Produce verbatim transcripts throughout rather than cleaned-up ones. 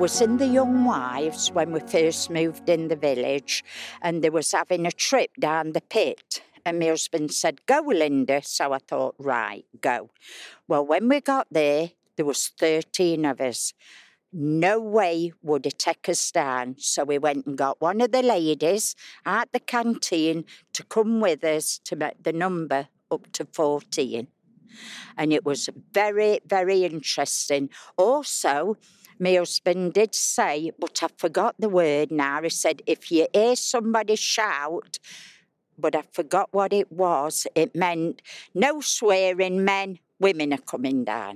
was in the Young Wives when we first moved in the village, and they was having a trip down the pit. And my husband said, "Go, Linda." So I thought, right, go. Well, when we got there, there was thirteen of us. No way would it take us down. So we went and got one of the ladies at the canteen to come with us to make the number up to fourteen. And it was very, very interesting. Also, my husband did say, but I forgot the word now, he said, if you hear somebody shout, but I forgot what it was, it meant no swearing, men, women are coming down.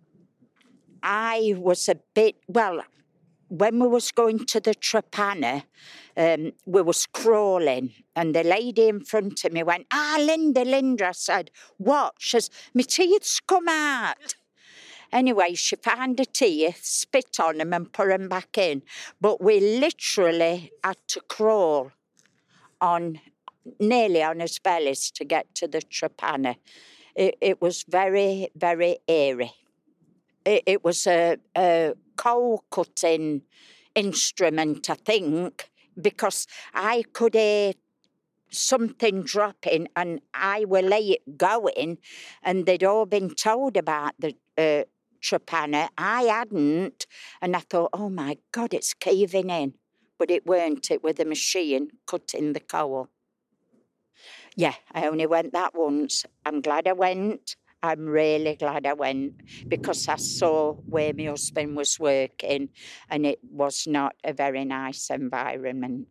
I was a bit, well, when we was going to the Trepanner, um, we was crawling, and the lady in front of me went, "Ah, Linda, Linda." I said, "What?" She says, "My teeth's come out." Anyway, she found her teeth, spit on them and put them back in. But we literally had to crawl on, nearly on his bellies to get to the Trepanner. It, it was very, very eerie. It, it was a, a coal-cutting instrument, I think, because I could hear something dropping and I were late going, and they'd all been told about the uh, Trepanner. I hadn't, and I thought, oh my God, it's caving in. But it weren't, it with a machine cutting the coal. Yeah, I only went that once. I'm glad I went. I'm really glad I went, because I saw where my husband was working, and it was not a very nice environment.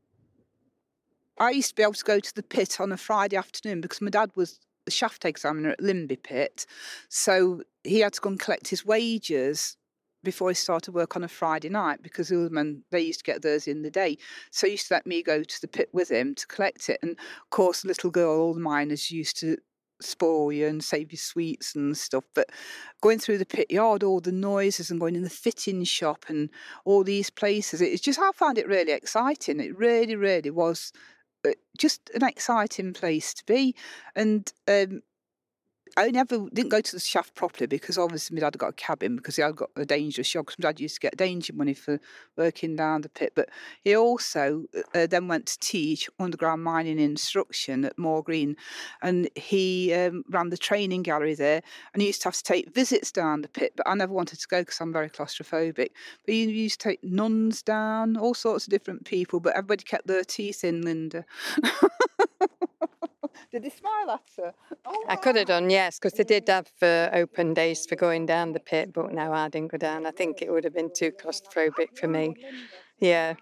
I used to be able to go to the pit on a Friday afternoon because my dad was the shaft examiner at Limby Pit, so he had to go and collect his wages before he started work on a Friday night, because the other men, they used to get theirs in the day. So he used to let me go to the pit with him to collect it. And of course, little girl, all the miners used to spoil you and save you sweets and stuff. But going through the pit yard, all the noises, and going in the fitting shop and all these places, it's just, I found it really exciting. It really, really was just an exciting place to be. And um, I never didn't go to the shaft properly because obviously my dad had got a cabin because he had got a dangerous job, because my dad used to get danger money for working down the pit. But he also uh, then went to teach underground mining instruction at Moor Green, and he um, ran the training gallery there, and he used to have to take visits down the pit, but I never wanted to go because I'm very claustrophobic. But he used to take nuns down, all sorts of different people, but everybody kept their teeth in, Linda. Did he smile at her? Oh, I could have done, yes, because they did have uh, open days for going down the pit, but no, I didn't go down. I think it would have been too claustrophobic for me. Yeah.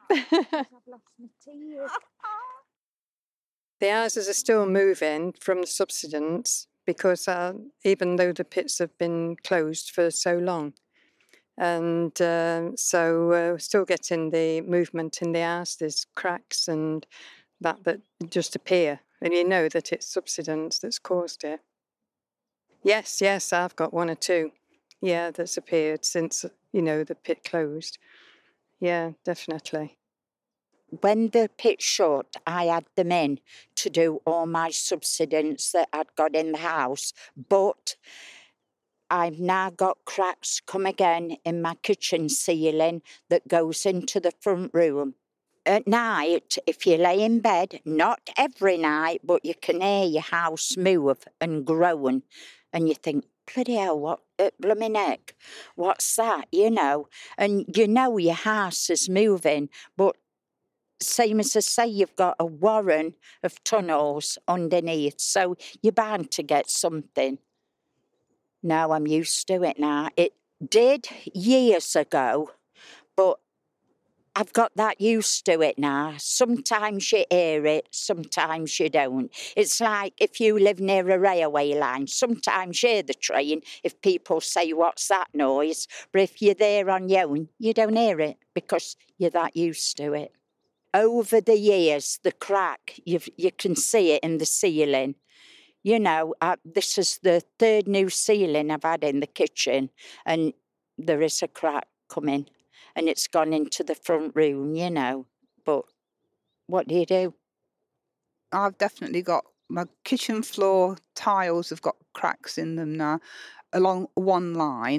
The houses are still moving from the subsidence because uh, even though the pits have been closed for so long. And uh, so uh, we're still getting the movement in the house. There's cracks and that that just appear. And you know that it's subsidence that's caused it. Yes, yes, I've got one or two. Yeah, that's appeared since, you know, the pit closed. Yeah, definitely. When the pit shut, I had them in to do all my subsidence that I'd got in the house. But I've now got cracks come again in my kitchen ceiling that goes into the front room. At night, if you lay in bed, not every night, but you can hear your house move and groan, and you think, bloody hell, what, uh, blooming heck, what's that, you know? And you know your house is moving, but same as I say, you've got a warren of tunnels underneath, so you're bound to get something. Now I'm used to it now. It did years ago, but I've got that used to it now. Sometimes you hear it, sometimes you don't. It's like if you live near a railway line, sometimes you hear the train if people say, what's that noise? But if you're there on your own, you don't hear it because you're that used to it. Over the years, the crack, you've, you can see it in the ceiling. You know, uh, this is the third new ceiling I've had in the kitchen, and there is a crack coming. And it's gone into the front room, you know. But what do you do? I've definitely got my kitchen floor tiles have got cracks in them now along one line,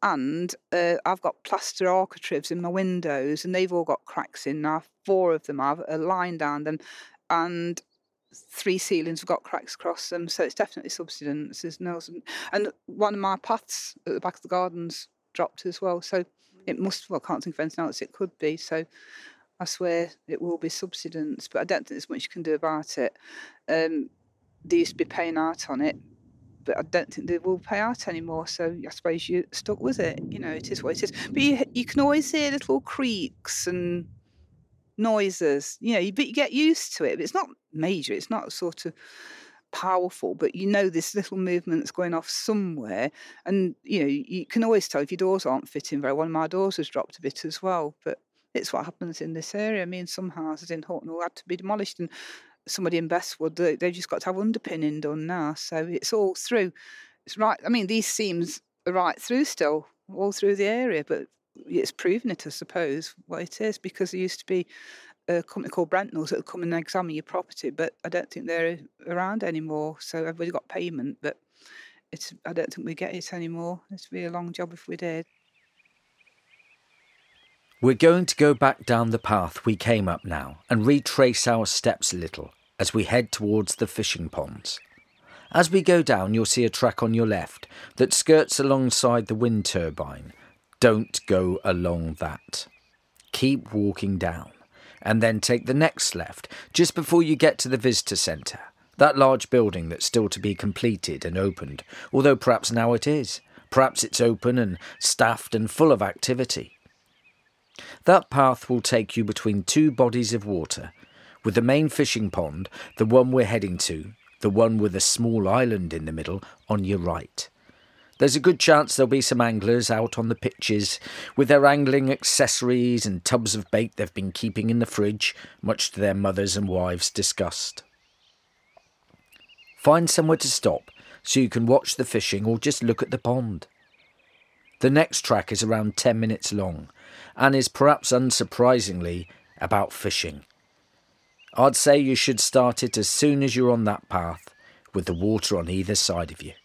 And uh, I've got plaster architraves in my windows, and they've all got cracks in now. Four of them have a line down them, and three ceilings have got cracks across them. So it's definitely subsidence. There's no, and one of my paths at the back of the garden's dropped as well. So it must, well, I can't think of anything else it could be. So I swear it will be subsidence, but I don't think there's much you can do about it. Um, they used to be paying out on it, but I don't think they will pay out anymore. So I suppose you're stuck with it. You know, it is what it is. But you, you can always hear little creaks and noises. You know, you, but you get used to it. But it's not major. It's not sort of powerful, but you know this little movement that's going off somewhere. And, you know, you can always tell if your doors aren't fitting very well. One of my doors has dropped a bit as well. But it's what happens in this area. I mean, some houses in Hucknall had to be demolished, and somebody in Bestwood, they, they've just got to have underpinning done now. So it's all through. It's right. I mean, these seams are right through still, all through the area, but it's proven it, I suppose, what it is, because there used to be a company called Brentnells that would come and examine your property, but I don't think they're around anymore. So everybody got payment, but it's. I don't think we get it anymore. It'd be a long job if we did. We're going to go back down the path we came up now and retrace our steps a little as we head towards the fishing ponds. As we go down, you'll see a track on your left that skirts alongside the wind turbine. Don't go along that. Keep walking down and then take the next left just before you get to the visitor centre, that large building that's still to be completed and opened, although perhaps now it is. Perhaps it's open and staffed and full of activity. That path will take you between two bodies of water, with the main fishing pond, the one we're heading to, the one with a small island in the middle, on your right. There's a good chance there'll be some anglers out on the pitches with their angling accessories and tubs of bait they've been keeping in the fridge, much to their mothers' and wives' disgust. Find somewhere to stop so you can watch the fishing or just look at the pond. The next track is around ten minutes long and is perhaps unsurprisingly about fishing. I'd say you should start it as soon as you're on that path with the water on either side of you.